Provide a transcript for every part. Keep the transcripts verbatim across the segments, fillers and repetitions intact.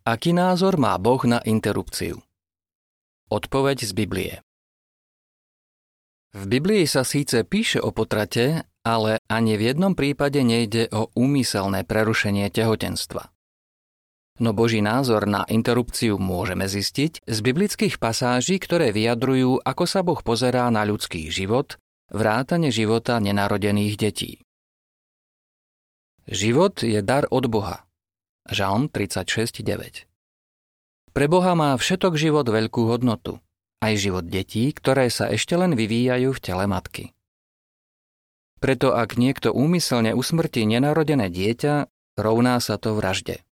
Aký názor má Boh na interrupciu? Odpoveď z Biblie. V Biblii sa síce píše o potrate, ale ani v jednom prípade nejde o úmyselné prerušenie tehotenstva. No Boží názor na interrupciu môžeme zistiť z biblických pasáží, ktoré vyjadrujú, ako sa Boh pozerá na ľudský život, vrátane života nenarodených detí. Život je dar od Boha. Žalm tridsaťšesť deväť. Pre Boha má všetok život veľkú hodnotu, aj život detí, ktoré sa ešte len vyvíjajú v tele matky. Preto ak niekto úmyselne usmrtí nenarodené dieťa, rovná sa to vražde.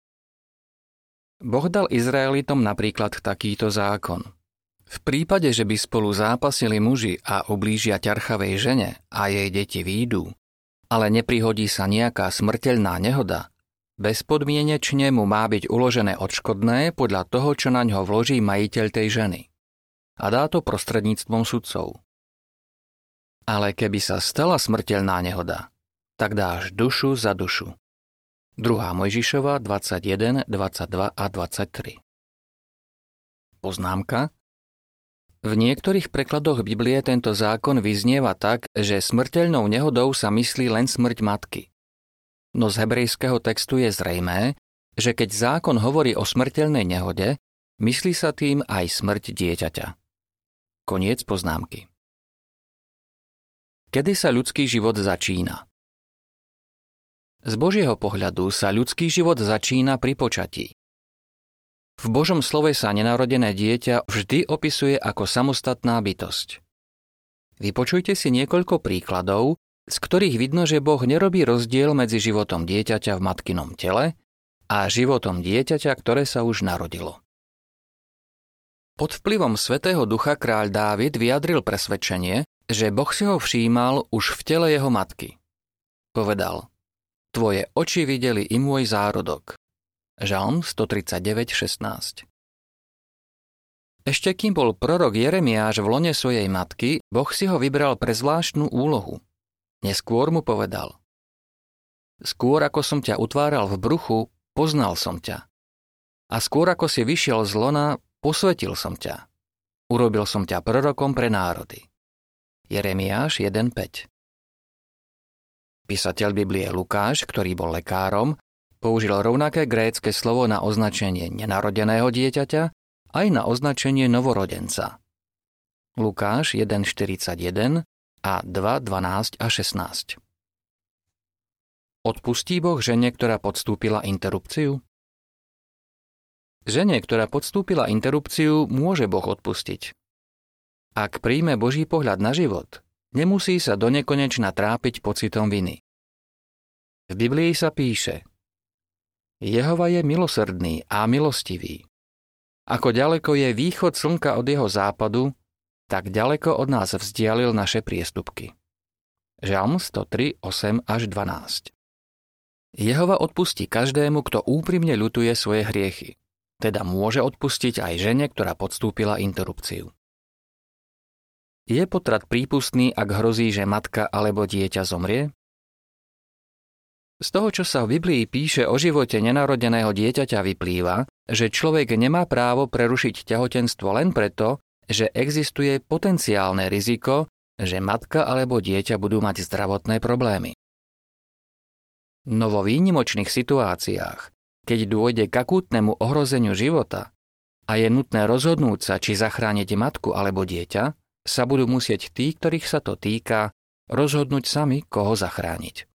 Boh dal Izraelitom napríklad takýto zákon. V prípade, že by spolu zápasili muži a ublížia ťarchavej žene a jej deti výjdu, ale neprihodí sa nejaká smrteľná nehoda, bezpodmienečne mu má byť uložené odškodné podľa toho, čo na ňo vloží majiteľ tej ženy. A dá to prostredníctvom sudcov. Ale keby sa stala smrteľná nehoda, tak dáš dušu za dušu. druhá Mojžišova dvadsaťjeden, dvadsaťdva a dvadsaťtri. Poznámka. V niektorých prekladoch Biblie tento zákon vyznieva tak, že smrteľnou nehodou sa myslí len smrť matky. No z hebrejského textu je zrejmé, že keď zákon hovorí o smrteľnej nehode, myslí sa tým aj smrť dieťaťa. Koniec poznámky. Kedy sa ľudský život začína? Z Božieho pohľadu sa ľudský život začína pri počatí. V Božom slove sa nenarodené dieťa vždy opisuje ako samostatná bytosť. Vypočujte si niekoľko príkladov, z ktorých vidno, že Boh nerobí rozdiel medzi životom dieťaťa v matkinom tele a životom dieťaťa, ktoré sa už narodilo. Pod vplyvom Svätého Ducha kráľ Dávid vyjadril presvedčenie, že Boh si ho všímal už v tele jeho matky. Povedal: Tvoje oči videli i môj zárodok. Žalm stotridsaťdeväť šestnásť. Ešte kým bol prorok Jeremiáš v lone svojej matky, Boh si ho vybral pre zvláštnu úlohu. Neskôr mu povedal: Skôr ako som ťa utváral v bruchu, poznal som ťa. A skôr ako si vyšiel z lona, posvetil som ťa. Urobil som ťa prorokom pre národy. Jeremiáš jeden päť. Písateľ Biblie Lukáš, ktorý bol lekárom, použil rovnaké grécke slovo na označenie nenarodeného dieťaťa aj na označenie novorodenca. Lukáš jeden štyridsaťjeden a dva dvanásť a šestnásť. Odpustí Boh žene, ktorá podstúpila interrupciu? Žene, ktorá podstúpila interrupciu, môže Boh odpustiť. Ak príjme Boží pohľad na život, nemusí sa donekonečna trápiť pocitom viny. V Biblii sa píše: Jehova je milosrdný a milostivý. Ako ďaleko je východ slnka od jeho západu, tak ďaleko od nás vzdialil naše priestupky. Žalm stotri osem až dvanásť. Jehova odpustí každému, kto úprimne ľutuje svoje hriechy. Teda môže odpustiť aj žene, ktorá podstúpila interrupciu. Je potrat prípustný, ak hrozí, že matka alebo dieťa zomrie? Z toho, čo sa v Biblii píše o živote nenarodeného dieťaťa, vyplýva, že človek nemá právo prerušiť tehotenstvo len preto, že existuje potenciálne riziko, že matka alebo dieťa budú mať zdravotné problémy. No vo výnimočných situáciách, keď dôjde k akútnemu ohrozeniu života a je nutné rozhodnúť sa, či zachrániť matku alebo dieťa, sa budú musieť tí, ktorých sa to týka, rozhodnúť sami, koho zachrániť.